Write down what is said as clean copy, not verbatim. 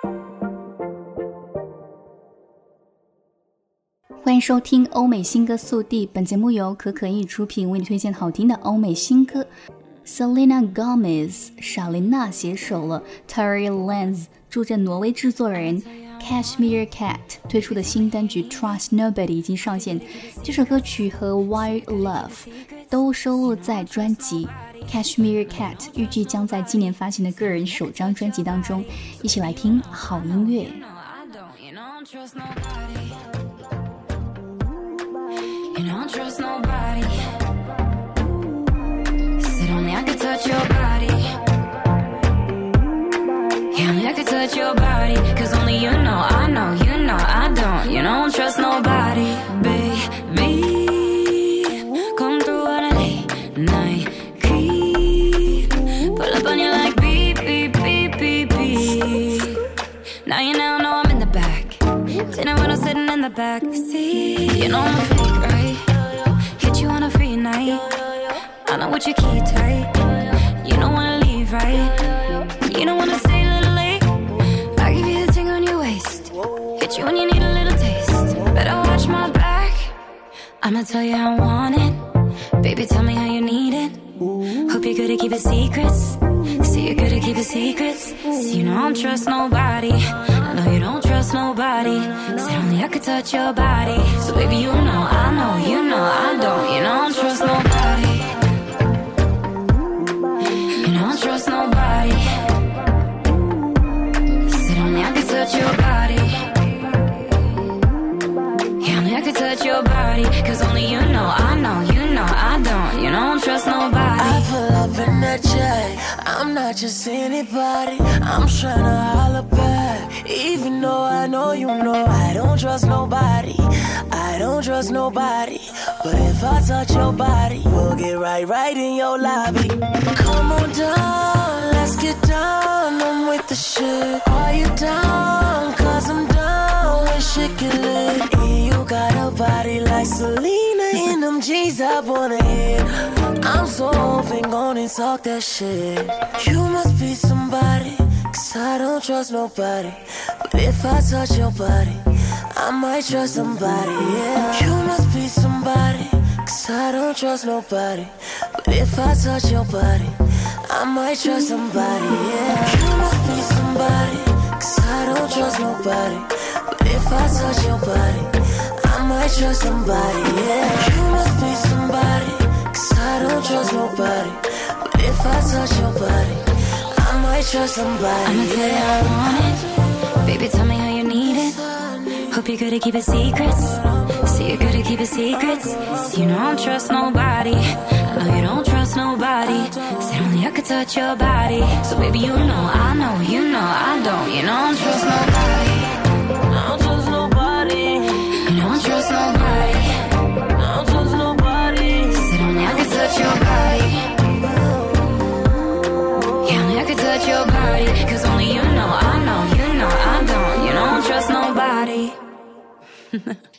欢迎收听欧美新歌速递，本节目由可可意出品，为你推荐好听的欧美新歌。Selena Gomez 莎琳娜携手了 Terry Lanez 助阵挪威制作人 Cashmere Cat 推出的新单曲 Trust Nobody 已经上线，这首歌曲和 Wild Love 都收录在专辑 Cashmere Cat 预计将在今年发行的个人首张专辑当中，一起来听好音乐。 You don't trust nobody. Said only I could touch your body. Yeah, only I could touch your body. Cause only you know, I know, you know, I don't. You don't trust nobody, baby. Come through on a late night creep. Pull up on you like beep, beep, beep, beep, beep. Now you now know I'm in the back. Dinner when I'm sitting in the back seat. You know I'm a freak, right? Hit you on a free night. I know what you keep tight. You don't wanna leave, right? You don't wanna stay a little late. I give you the thing on your waist. Hit you when you need a little taste. Better watch my back. I'ma tell you how I want it. Baby, tell me how you need it. Hope you're good at keeping secrets. See you're good at keeping secrets. See you know I don't trust nobody. I know you don't trust nobody. Said only I could touch your body. So baby you know, I know, you know, I don't. You know I don't trust nobody. You know I don't trust nobody. Said only I could touch your body. Yeah, only I could touch your body. Cause only you know, I know, you know, I don't. You know I don't trust nobody. I pull up in that jet. I'm not just anybody. I'm tryna holler back. Even though I know you know I don't trust nobody. I don't trust nobody. But if I touch your body, we'll get right in your lobby. Come on down, let's get down. I'm with the shit. Are you down? Cause I'm down when shit get lit. And you got a body like Selena in them jeans I wanna hit. I'm so open, gonna talk that shit. You must be somebody, cause I don't trust nobody. But if I touch your body, I might trust somebody, yeah. You must be somebody, cause I don't trust nobody. But if I touch your body, I might trust somebody, yeah. You must be somebody, cause I don't trust nobody. But if I touch your body, I might trust somebody, yeah. You must be somebody, cause I don't trust nobody. But if I touch your body, I might trust somebody, I'ma tell you how I want it. Baby, tell me how you need it. Hope you're good at keeping secrets. See you're good at keeping secrets. See you know I don't trust nobody. I know you don't trust nobody. Said only I could touch your body. So baby you know, I know, you know, I don't. You know I don't trust nobody. I don't trust nobody. You know I don't trust nobody. I don't trust nobody. Said only I could touch your body. Yeah, only I could touch your body. Cause only you know, I know, you know, I don't. You know I don't trust nobody.